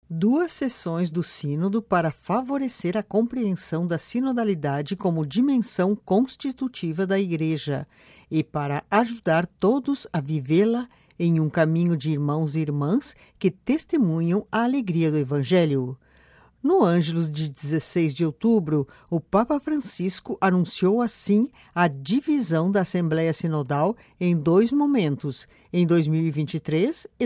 Duas sessões do Sínodo para favorecer a compreensão da sinodalidade como dimensão constitutiva da Igreja e para ajudar todos a vivê-la em um caminho de irmãos e irmãs que testemunham a alegria do Evangelho. No Ângelus de 16 de outubro, o Papa Francisco anunciou assim a divisão da Assembleia Sinodal em dois momentos, em 2023 e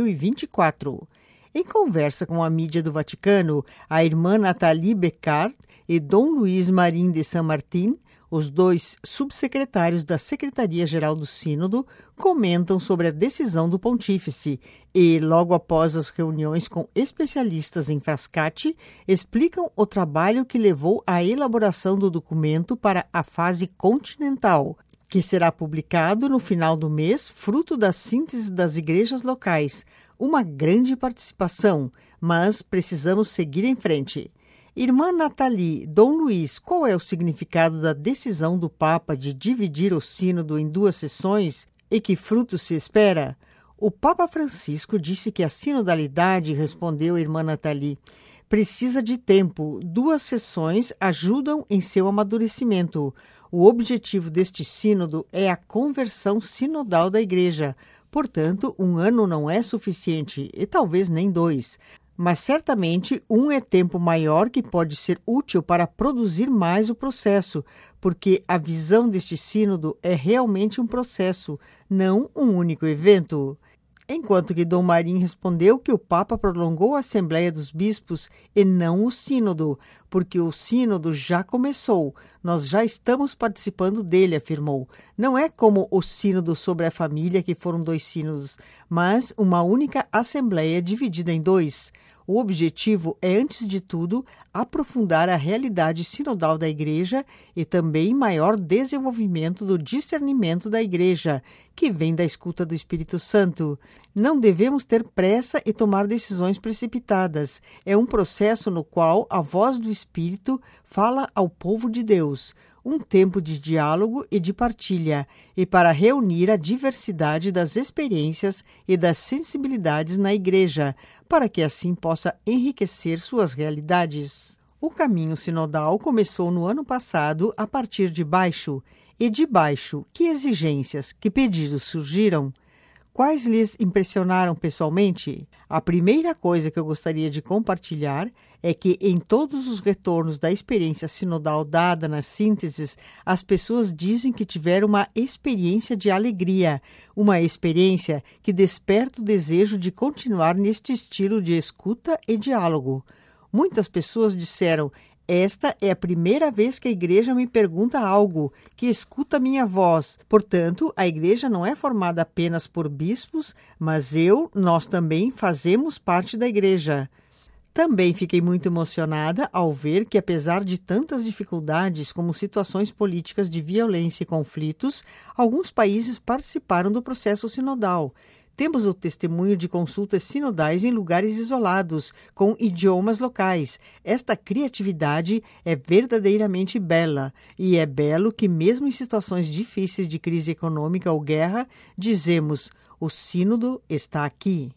2024. Em conversa com a mídia do Vaticano, a irmã Nathalie Becard e Dom Luiz Marim de San Martín, os dois subsecretários da Secretaria-Geral do Sínodo, comentam sobre a decisão do pontífice e, logo após as reuniões com especialistas em Frascati, explicam o trabalho que levou à elaboração do documento para a fase continental, que será publicado no final do mês, fruto da síntese das igrejas locais. Uma grande participação, mas precisamos seguir em frente. Irmã Nathalie, Dom Luiz, qual é o significado da decisão do Papa de dividir o sínodo em duas sessões e que fruto se espera? O Papa Francisco disse que a sinodalidade, respondeu a irmã Nathalie, precisa de tempo. Duas sessões ajudam em seu amadurecimento. O objetivo deste sínodo é a conversão sinodal da Igreja. Portanto, um ano não é suficiente, e talvez nem dois. Mas certamente um é tempo maior que pode ser útil para produzir mais o processo, porque a visão deste sínodo é realmente um processo, não um único evento. Enquanto que Dom Marim respondeu que o Papa prolongou a Assembleia dos Bispos e não o sínodo, porque o sínodo já começou, nós já estamos participando dele, afirmou. Não é como o sínodo sobre a família, que foram dois sínodos, mas uma única Assembleia dividida em dois. O objetivo é, antes de tudo, aprofundar a realidade sinodal da Igreja e também maior desenvolvimento do discernimento da Igreja, que vem da escuta do Espírito Santo. Não devemos ter pressa e tomar decisões precipitadas. É um processo no qual a voz do Espírito fala ao povo de Deus. Um tempo de diálogo e de partilha, e para reunir a diversidade das experiências e das sensibilidades na Igreja, para que assim possa enriquecer suas realidades. O caminho sinodal começou no ano passado a partir de baixo. E de baixo, que exigências, que pedidos surgiram? Quais lhes impressionaram pessoalmente? A primeira coisa que eu gostaria de compartilhar é que em todos os retornos da experiência sinodal dada nas sínteses, as pessoas dizem que tiveram uma experiência de alegria, uma experiência que desperta o desejo de continuar neste estilo de escuta e diálogo. Muitas pessoas disseram: esta é a primeira vez que a Igreja me pergunta algo, que escuta minha voz. Portanto, a Igreja não é formada apenas por bispos, mas nós também fazemos parte da Igreja. Também fiquei muito emocionada ao ver que, apesar de tantas dificuldades, como situações políticas de violência e conflitos, alguns países participaram do processo sinodal. Temos o testemunho de consultas sinodais em lugares isolados, com idiomas locais. Esta criatividade é verdadeiramente bela, e é belo que, mesmo em situações difíceis de crise econômica ou guerra, dizemos: o sínodo está aqui.